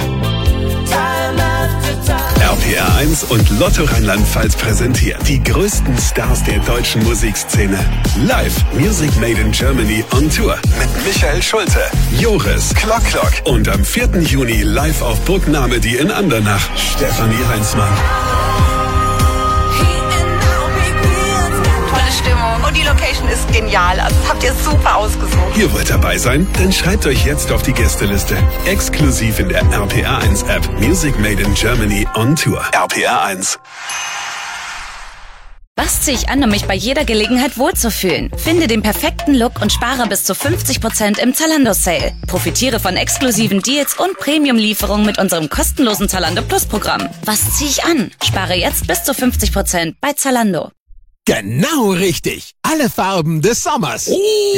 RPR 1 und Lotto Rheinland-Pfalz präsentiert die größten Stars der deutschen Musikszene. Live Music Made in Germany on Tour mit Michael Schulte, Joris, Klock und am 4. Juni live auf Burgnamedy in Andernach, Stefanie Heinzmann. Tolle Stimmung und die Location ist genial. Also das habt ihr super ausgesucht. Ihr wollt dabei sein? Dann schreibt euch jetzt auf die Gästeliste. Exklusiv in der RPR 1 App. Music Made in Germany on Tour. RPR 1. Was ziehe ich an, um mich bei jeder Gelegenheit wohlzufühlen? Finde den perfekten Look und spare bis zu 50% im Zalando-Sale. Profitiere von exklusiven Deals und Premium-Lieferungen mit unserem kostenlosen Zalando Plus-Programm. Was ziehe ich an? Spare jetzt bis zu 50% bei Zalando. Genau richtig. Alle Farben des Sommers.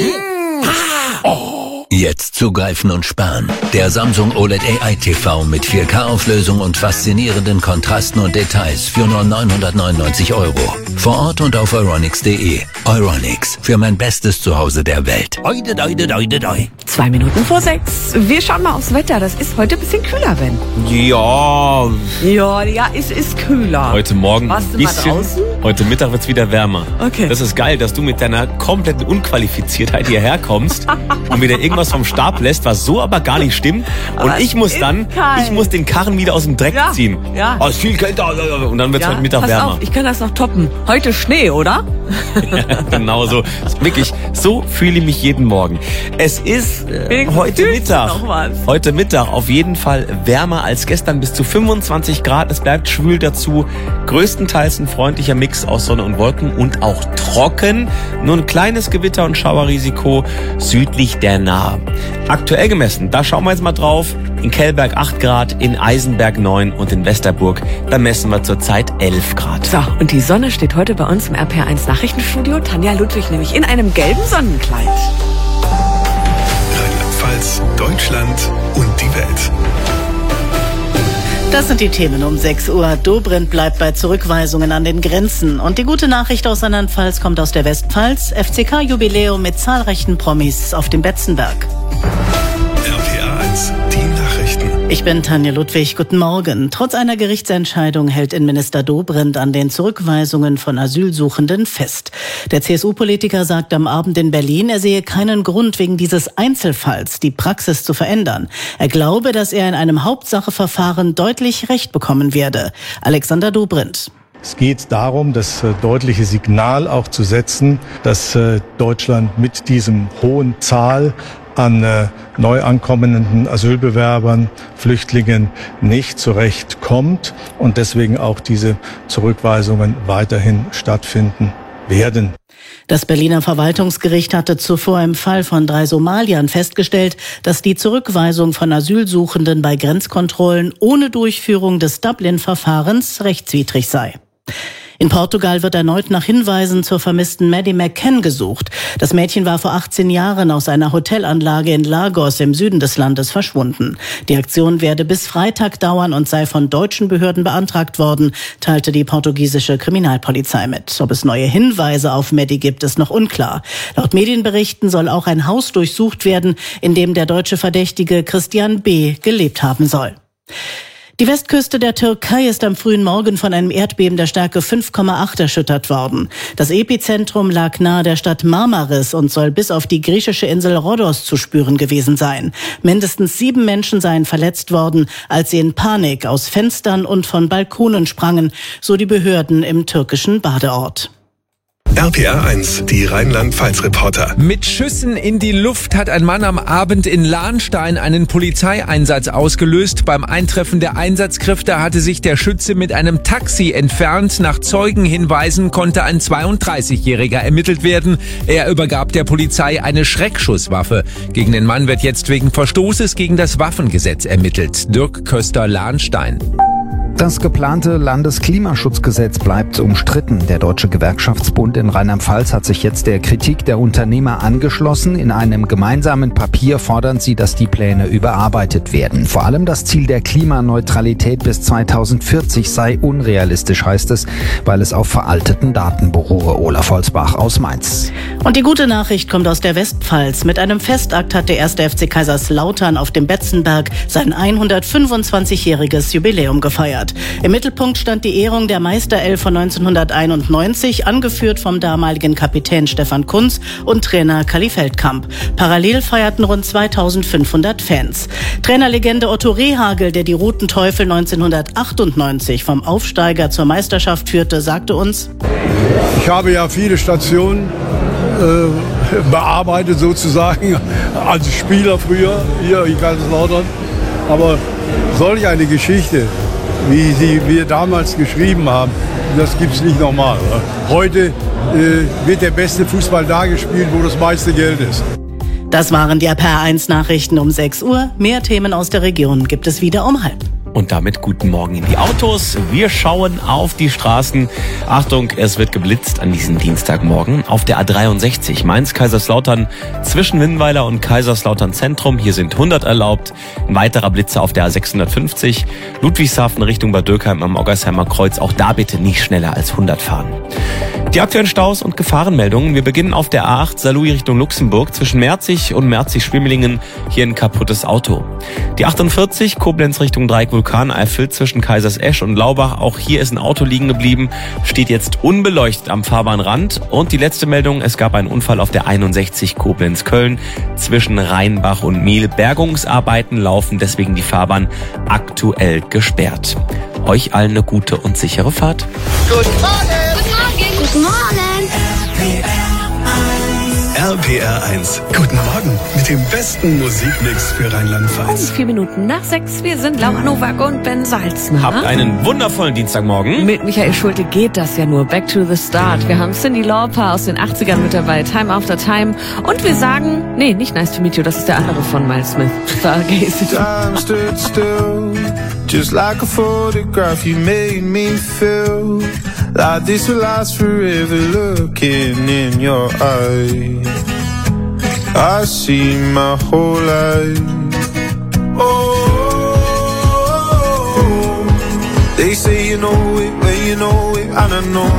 Jetzt zugreifen und sparen. Der Samsung OLED AI TV mit 4K-Auflösung und faszinierenden Kontrasten und Details für nur 999 €. Vor Ort und auf euronics.de. Euronics, für mein bestes Zuhause der Welt. 2 Minuten vor 6. Wir schauen mal aufs Wetter. Das ist heute ein bisschen kühler, Ben. Ja, Ja, es ist kühler. heute Morgen Warst du ein mal bisschen. draußen? Heute Mittag wird's wieder wärmer. Okay. Das ist geil, dass du mit deiner kompletten Unqualifiziertheit hierher kommst und wieder irgendwas vom Stab lässt, was so aber gar nicht stimmt. Und Aber ich muss es dann, ist kalt. ich muss den Karren wieder aus dem Dreck Ja, ziehen. ja. Oh, ist viel kälter. Und dann wird's heute Mittag pass wärmer. auf, ich kann das noch toppen. Heute Schnee, oder? Genau so. Wirklich, so fühle ich mich jeden Morgen. Es ist heute Mittag. noch was. Heute Mittag auf jeden Fall wärmer als gestern, bis zu 25 Grad. Es bleibt schwül dazu. Größtenteils ein freundlicher Mix aus Sonne und Wolken und auch trocken. Nur ein kleines Gewitter- und Schauerrisiko südlich der Nahe. Aktuell gemessen, da schauen wir jetzt mal drauf. In Kellberg 8 Grad, in Eisenberg 9 und in Westerburg, da messen wir zurzeit 11 Grad. So, und die Sonne steht heute bei uns im RPR1 Nachrichtenstudio. Tanja Ludwig nämlich in einem gelben Sonnenkleid. Rheinland-Pfalz, Deutschland und die Welt. Das sind die Themen um 6 Uhr. Dobrindt bleibt bei Zurückweisungen an den Grenzen. Und die gute Nachricht aus Rheinland-Pfalz kommt aus der Westpfalz. FCK-Jubiläum mit zahlreichen Promis auf dem Betzenberg. RPR 1, die Nachrichten. Ich bin Tanja Ludwig. Guten Morgen. Trotz einer Gerichtsentscheidung hält Innenminister Dobrindt an den Zurückweisungen von Asylsuchenden fest. Der CSU-Politiker sagt am Abend in Berlin, er sehe keinen Grund, wegen dieses Einzelfalls die Praxis zu verändern. Er glaube, dass er in einem Hauptsacheverfahren deutlich Recht bekommen werde. Alexander Dobrindt. Es geht darum, das deutliche Signal auch zu setzen, dass Deutschland mit diesem hohen Zahl an neu ankommenden Asylbewerbern, Flüchtlingen nicht zurechtkommt und deswegen auch diese Zurückweisungen weiterhin stattfinden werden. Das Berliner Verwaltungsgericht hatte zuvor im Fall von 3 Somaliern festgestellt, dass die Zurückweisung von Asylsuchenden bei Grenzkontrollen ohne Durchführung des Dublin-Verfahrens rechtswidrig sei. In Portugal wird erneut nach Hinweisen zur vermissten Maddie McCann gesucht. Das Mädchen war vor 18 Jahren aus einer Hotelanlage in Lagos im Süden des Landes verschwunden. Die Aktion werde bis Freitag dauern und sei von deutschen Behörden beantragt worden, teilte die portugiesische Kriminalpolizei mit. Ob es neue Hinweise auf Maddie gibt, ist noch unklar. Laut Medienberichten soll auch ein Haus durchsucht werden, in dem der deutsche Verdächtige Christian B. gelebt haben soll. Die Westküste der Türkei ist am frühen Morgen von einem Erdbeben der Stärke 5,8 erschüttert worden. Das Epizentrum lag nahe der Stadt Marmaris und soll bis auf die griechische Insel Rhodos zu spüren gewesen sein. Mindestens 7 Menschen seien verletzt worden, als sie in Panik aus Fenstern und von Balkonen sprangen, so die Behörden im türkischen Badeort. RPR 1, die Rheinland-Pfalz-Reporter. Mit Schüssen in die Luft hat ein Mann am Abend in Lahnstein einen Polizeieinsatz ausgelöst. Beim Eintreffen der Einsatzkräfte hatte sich der Schütze mit einem Taxi entfernt. Nach Zeugenhinweisen konnte ein 32-Jähriger ermittelt werden. Er übergab der Polizei eine Schreckschusswaffe. Gegen den Mann wird jetzt wegen Verstoßes gegen das Waffengesetz ermittelt. Dirk Köster, Lahnstein. Das geplante Landesklimaschutzgesetz bleibt umstritten. Der Deutsche Gewerkschaftsbund in Rheinland-Pfalz hat sich jetzt der Kritik der Unternehmer angeschlossen. In einem gemeinsamen Papier fordern sie, dass die Pläne überarbeitet werden. Vor allem das Ziel der Klimaneutralität bis 2040 sei unrealistisch, heißt es, weil es auf veralteten Daten beruhe. Olaf Holzbach aus Mainz. Und die gute Nachricht kommt aus der Westpfalz. Mit einem Festakt hat der 1. FC Kaiserslautern auf dem Betzenberg sein 125-jähriges Jubiläum gefeiert. Im Mittelpunkt stand die Ehrung der Meisterelf von 1991, angeführt vom damaligen Kapitän Stefan Kunz und Trainer Kalli Feldkamp. Parallel feierten rund 2500 Fans. Trainerlegende Otto Rehhagel, der die Roten Teufel 1998 vom Aufsteiger zur Meisterschaft führte, sagte uns: Ich habe ja viele Stationen bearbeitet sozusagen, als Spieler früher hier in Kaiserslautern. Aber solch eine Geschichte, wie wir damals geschrieben haben, das gibt's nicht nochmal. Heute wird der beste Fußball da gespielt, wo das meiste Geld ist. Das waren die RPR 1 Nachrichten um 6 Uhr. Mehr Themen aus der Region gibt es wieder um 12:30. Und damit guten Morgen in die Autos. Wir schauen auf die Straßen. Achtung, es wird geblitzt an diesem Dienstagmorgen auf der A63 Mainz-Kaiserslautern zwischen Winnweiler und Kaiserslautern Zentrum. Hier sind 100 erlaubt. Ein weiterer Blitzer auf der A650 Ludwigshafen Richtung Bad Dürkheim am Oggersheimer Kreuz. Auch da bitte nicht schneller als 100 fahren. Die aktuellen Staus und Gefahrenmeldungen. Wir beginnen auf der A8 Saarlouis Richtung Luxemburg zwischen Merzig und Merzig-Schwimmelingen. Hier ein kaputtes Auto. Die 48 Koblenz Richtung Dreieck Vulkaneifel zwischen Kaisersesch und Laubach. Auch hier ist ein Auto liegen geblieben, steht jetzt unbeleuchtet am Fahrbahnrand. Und die letzte Meldung, es gab einen Unfall auf der 61 Koblenz-Köln zwischen Rheinbach und Miel. Bergungsarbeiten laufen, deswegen die Fahrbahn aktuell gesperrt. Euch allen eine gute und sichere Fahrt. Guten Morgen! Guten Morgen! Guten Morgen! RPR 1, guten Morgen mit dem besten Musikmix für Rheinland-Pfalz. 4 Minuten nach 6, wir sind Laura Nowak und Ben Salzner. Habt einen wundervollen Dienstagmorgen. Mit Michael Schulte geht das ja nur. Back to the Start. Wir haben Cyndi Lauper aus den 80ern mit dabei, Time After Time. Und wir sagen, nee, nicht Nice to Meet You, das ist der andere von Miles Smith. Time stood still, just like a photograph. You made me feel like this will last forever. Looking in your eyes, I see my whole life. Oh, they say you know it, but you know it, and I know.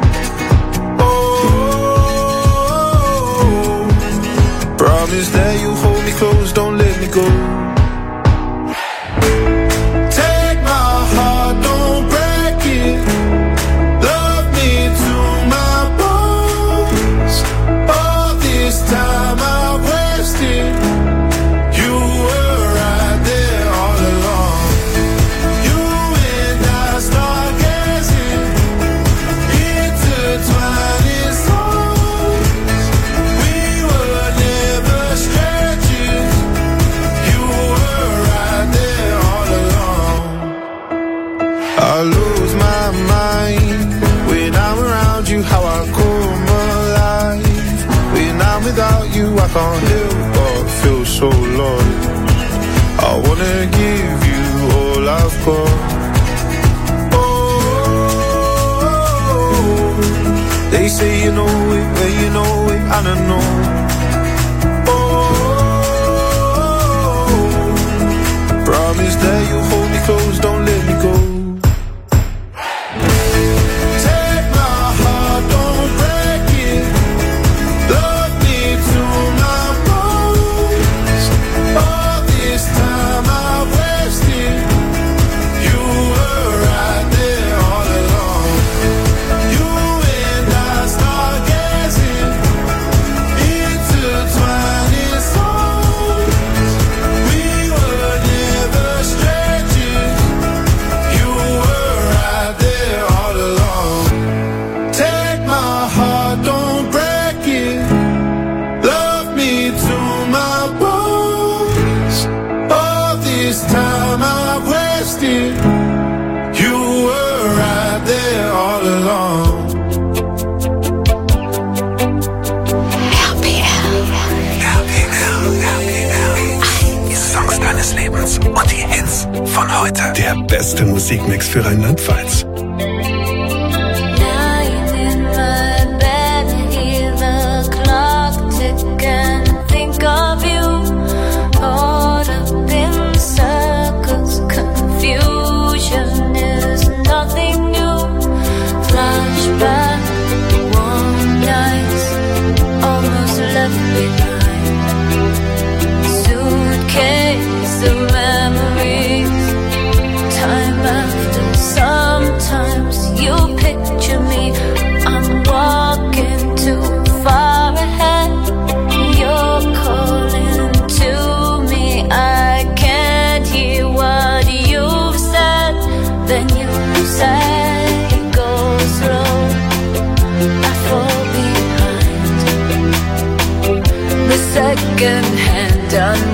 Oh, promise that you hold me close, don't let me go. Take my heart, don't break it. Love me to my bones. All this time I wasted. You were right there all along. You and I start gazing, intertwining souls. We were never strangers. You were right there all along. I lose my mind when I'm around you. How I come alive when I'm without you. I can't help but feel so lost. I wanna give you all I've got. Oh, They say you know it, when you know it, I don't know. Promise that you'll hold me close, don't let me go. Take my heart, don't break it. Love me to my bones. All this time I've wasted. You were right there all along. You and I stargazing, intertwining souls. We were never strangers. You were right there all along. Take my heart, don't break it. Love me to my bones. All this time I've wasted. You were right there all along. Die Songs deines Lebens und die Hits von heute. Der beste Musikmix für Rheinland-Pfalz. Lying in my bed, hear the clock tick and think of you. Caught up in circles, confusion is nothing new. Flashback, warm nights, almost left behind. Suitcase of memories, time after. Sometimes you picture me, I'm walking too far ahead. You're calling to me, I can't hear what you've said. Then you say, go slow, I fall behind. The second hand